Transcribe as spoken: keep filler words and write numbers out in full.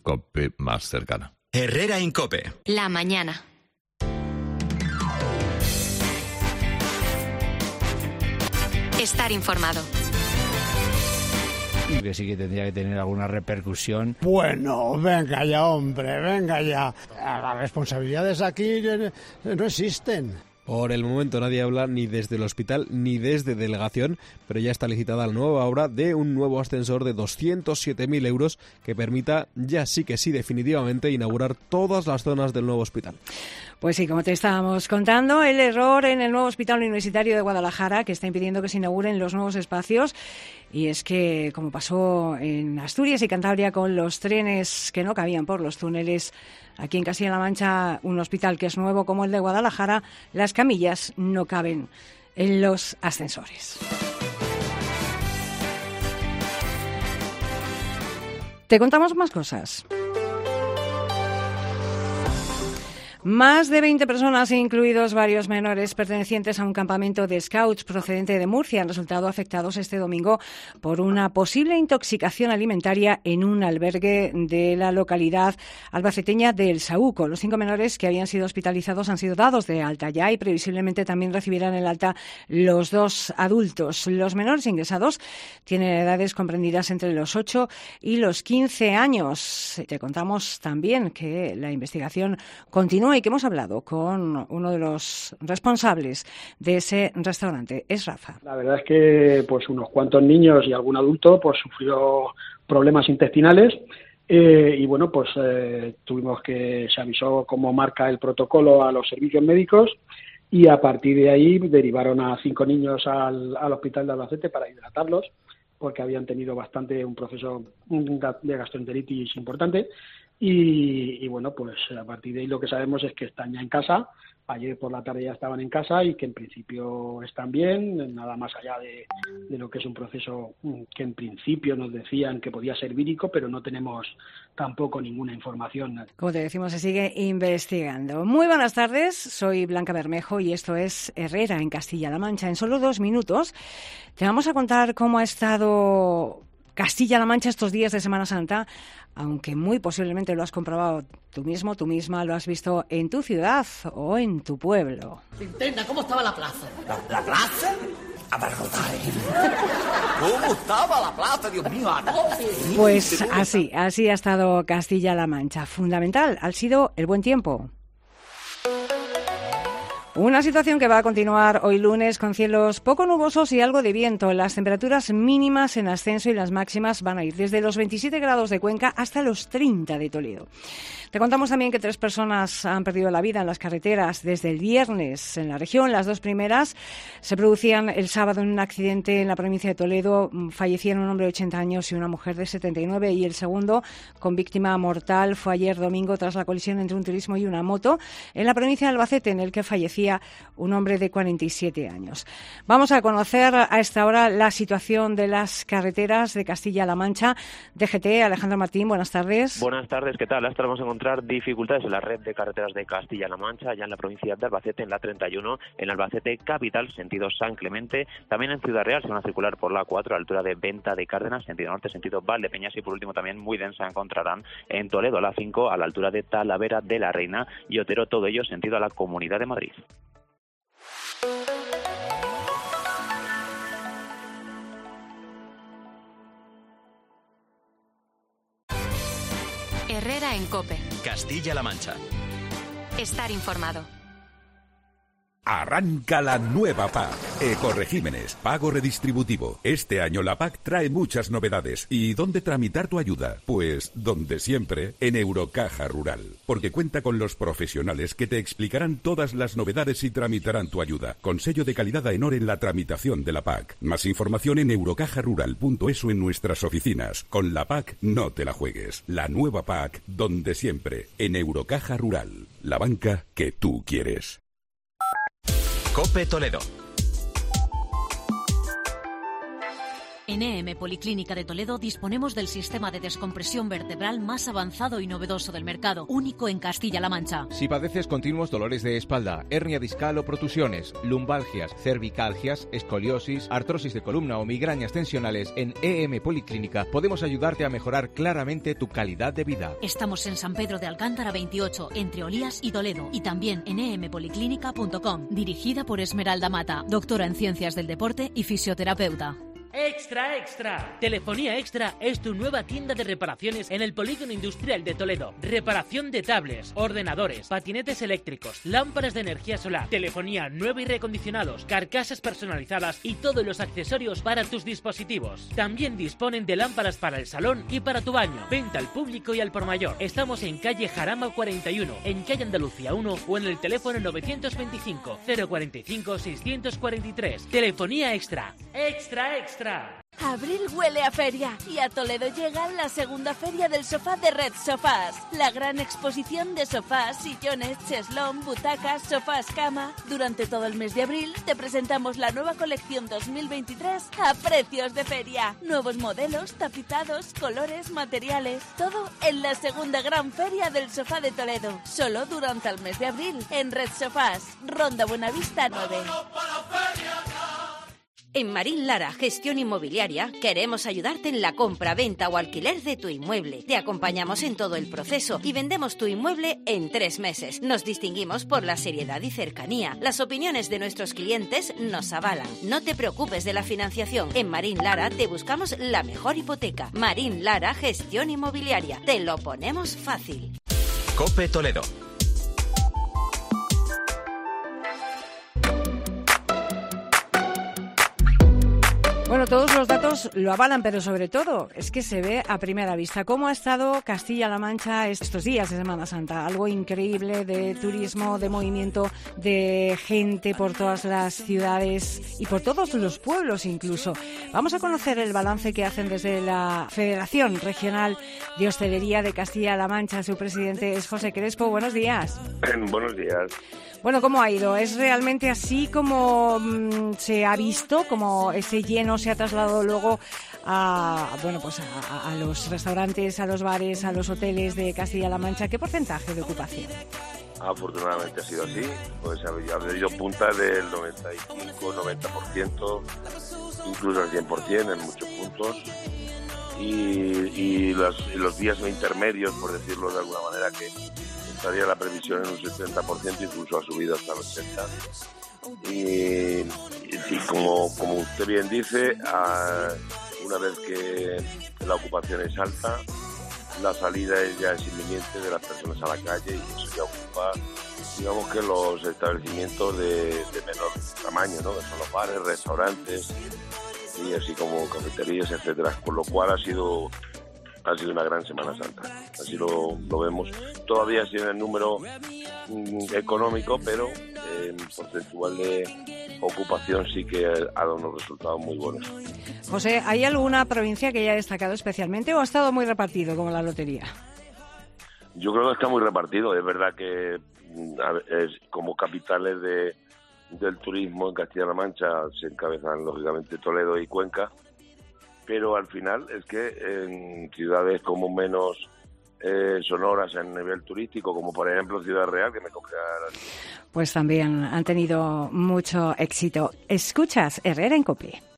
COPE más cercana. Herrera en COPE. La mañana. Estar informado. Que sí que tendría que tener alguna repercusión. Bueno, venga ya, hombre, venga ya. Las responsabilidades aquí no existen. Por el momento nadie habla ni desde el hospital ni desde delegación, pero ya está licitada la nueva obra de un nuevo ascensor de doscientos siete mil euros que permita, ya sí que sí definitivamente, inaugurar todas las zonas del nuevo hospital. Pues sí, como te estábamos contando, el error en el nuevo Hospital Universitario de Guadalajara, que está impidiendo que se inauguren los nuevos espacios. Y es que, como pasó en Asturias y Cantabria con los trenes que no cabían por los túneles, aquí en Castilla-La Mancha, un hospital que es nuevo como el de Guadalajara, las camillas no caben en los ascensores. Te contamos más cosas. Más de veinte personas, incluidos varios menores pertenecientes a un campamento de scouts procedente de Murcia, han resultado afectados este domingo por una posible intoxicación alimentaria en un albergue de la localidad albaceteña de El Saúco. Los cinco menores que habían sido hospitalizados han sido dados de alta ya y previsiblemente también recibirán el alta los dos adultos. Los menores ingresados tienen edades comprendidas entre los ocho y los quince años. Te contamos también que la investigación continúa y que hemos hablado con uno de los responsables de ese restaurante. Es Rafa. La verdad es que pues unos cuantos niños y algún adulto pues sufrió problemas intestinales eh, y bueno pues eh, tuvimos que se avisó cómo marca el protocolo a los servicios médicos y a partir de ahí derivaron a cinco niños al, al hospital de Albacete para hidratarlos porque habían tenido bastante un proceso de gastroenteritis importante. Y, y bueno, pues a partir de ahí lo que sabemos es que están ya en casa. Ayer por la tarde ya estaban en casa y que en principio están bien, nada más allá de, de lo que es un proceso que en principio nos decían que podía ser vírico, pero no tenemos tampoco ninguna información. Como te decimos, se sigue investigando. Muy buenas tardes, soy Blanca Bermejo y esto es Herrera en Castilla-La Mancha. En solo dos minutos te vamos a contar cómo ha estado Castilla-La Mancha estos días de Semana Santa, aunque muy posiblemente lo has comprobado tú mismo, tú misma, lo has visto en tu ciudad o en tu pueblo. Linterna, ¿cómo estaba la plaza? ¿La, la plaza? Abarrotada. ¿Cómo estaba la plaza, Dios mío? Pues así, así ha estado Castilla-La Mancha. Fundamental ha sido el buen tiempo. Una situación que va a continuar hoy lunes con cielos poco nubosos y algo de viento. Las temperaturas mínimas en ascenso y las máximas van a ir desde los veintisiete grados de Cuenca hasta los treinta de Toledo. Te contamos también que tres personas han perdido la vida en las carreteras desde el viernes en la región. Las dos primeras se producían el sábado en un accidente en la provincia de Toledo. Fallecieron un hombre de ochenta años y una mujer de setenta y nueve. Y el segundo, con víctima mortal, fue ayer domingo tras la colisión entre un turismo y una moto en la provincia de Albacete, en el que fallecía un hombre de cuarenta y siete años. Vamos a conocer a esta hora la situación de las carreteras de Castilla-La Mancha. D G T, Alejandro Martín, buenas tardes. Buenas tardes, ¿qué tal? Hasta vamos a encontrar dificultades en la red de carreteras de Castilla-La Mancha, ya en la provincia de Albacete, en la treinta y uno, en Albacete capital, sentido San Clemente, también en Ciudad Real se van a circular por la cuatro, a la altura de Venta de Cárdenas, sentido norte, sentido Valdepeñas, y por último también muy densa encontrarán en Toledo, la cinco, a la altura de Talavera de la Reina y Otero, todo ello sentido a la Comunidad de Madrid. Herrera en COPE. Castilla-La Mancha. Estar informado. Arranca la nueva P A C. Ecoregímenes, pago redistributivo. Este año la P A C trae muchas novedades. ¿Y dónde tramitar tu ayuda? Pues donde siempre, en Eurocaja Rural. Porque cuenta con los profesionales que te explicarán todas las novedades y tramitarán tu ayuda. Con sello de calidad AENOR en la tramitación de la P A C. Más información en eurocaja rural punto es o en nuestras oficinas. Con la P A C no te la juegues. La nueva P A C, donde siempre, en Eurocaja Rural. La banca que tú quieres. COPE Toledo. En E M Policlínica de Toledo disponemos del sistema de descompresión vertebral más avanzado y novedoso del mercado, único en Castilla-La Mancha. Si padeces continuos dolores de espalda, hernia discal o protusiones, lumbalgias, cervicalgias, escoliosis, artrosis de columna o migrañas tensionales, en E M Policlínica podemos ayudarte a mejorar claramente tu calidad de vida. Estamos en San Pedro de Alcántara veintiocho, entre Olías y Toledo, y también en e m policlínica punto com, dirigida por Esmeralda Mata, doctora en Ciencias del Deporte y fisioterapeuta. ¡Extra, extra! Telefonía Extra es tu nueva tienda de reparaciones en el Polígono Industrial de Toledo. Reparación de tablets, ordenadores, patinetes eléctricos, lámparas de energía solar, telefonía nueva y reacondicionados, carcasas personalizadas y todos los accesorios para tus dispositivos. También disponen de lámparas para el salón y para tu baño. Venta al público y al por mayor. Estamos en calle Jarama cuarenta y uno, en calle Andalucía uno o en el teléfono novecientos veinticinco, cero cuarenta y cinco, seiscientos cuarenta y tres. Telefonía Extra. ¡Extra, extra! Abril huele a feria y a Toledo llega la segunda feria del sofá de Red Sofás. La gran exposición de sofás, sillones, cheslón, butacas, sofás, cama. Durante todo el mes de abril te presentamos la nueva colección dos mil veintitrés a precios de feria. Nuevos modelos, tapizados, colores, materiales. Todo en la segunda gran feria del sofá de Toledo. Solo durante el mes de abril en Red Sofás, Ronda Buenavista nueve. En Marín Lara, Gestión Inmobiliaria, queremos ayudarte en la compra, venta o alquiler de tu inmueble. Te acompañamos en todo el proceso y vendemos tu inmueble en tres meses. Nos distinguimos por la seriedad y cercanía. Las opiniones de nuestros clientes nos avalan. No te preocupes de la financiación. En Marín Lara te buscamos la mejor hipoteca. Marín Lara, Gestión Inmobiliaria. Te lo ponemos fácil. COPE Toledo. Bueno, todos los datos lo avalan, pero sobre todo es que se ve a primera vista cómo ha estado Castilla-La Mancha estos días de Semana Santa. Algo increíble de turismo, de movimiento, de gente por todas las ciudades y por todos los pueblos incluso. Vamos a conocer el balance que hacen desde la Federación Regional de Hostelería de Castilla-La Mancha. Su presidente es José Crespo. Buenos días. Buenos días. Bueno, ¿cómo ha ido? ¿Es realmente así como mmm, se ha visto, como ese lleno se ha trasladado luego a, bueno, pues a, a los restaurantes, a los bares, a los hoteles de Castilla-La Mancha? ¿Qué porcentaje de ocupación? Afortunadamente ha sido así, pues ha habido puntas del noventa y cinco, noventa por ciento, incluso al cien por ciento en muchos puntos. Y, y, los, y los días no intermedios, por decirlo de alguna manera, que estaría la previsión en un setenta por ciento, incluso ha subido hasta el ochenta por ciento. Y, y, y como, como usted bien dice, a, una vez que la ocupación es alta, la salida es ya es inminente de las personas a la calle y eso ya ocupa, digamos que los establecimientos de, de menor tamaño, ¿no? Que son los bares, restaurantes y así como cafeterías, etcétera, por lo cual ha sido ha sido una gran Semana Santa, así lo, lo vemos, todavía sin el número mm, económico, pero en eh, porcentual de ocupación sí que ha dado unos resultados muy buenos. José, ¿hay alguna provincia que haya destacado especialmente o ha estado muy repartido como la lotería? Yo creo que está muy repartido, es verdad que es, como capitales de del turismo en Castilla-La Mancha se encabezan lógicamente Toledo y Cuenca, pero al final es que en ciudades como menos eh, sonoras en nivel turístico, como por ejemplo Ciudad Real, que me coge a... Pues también han tenido mucho éxito. Escuchas Herrera en COPE.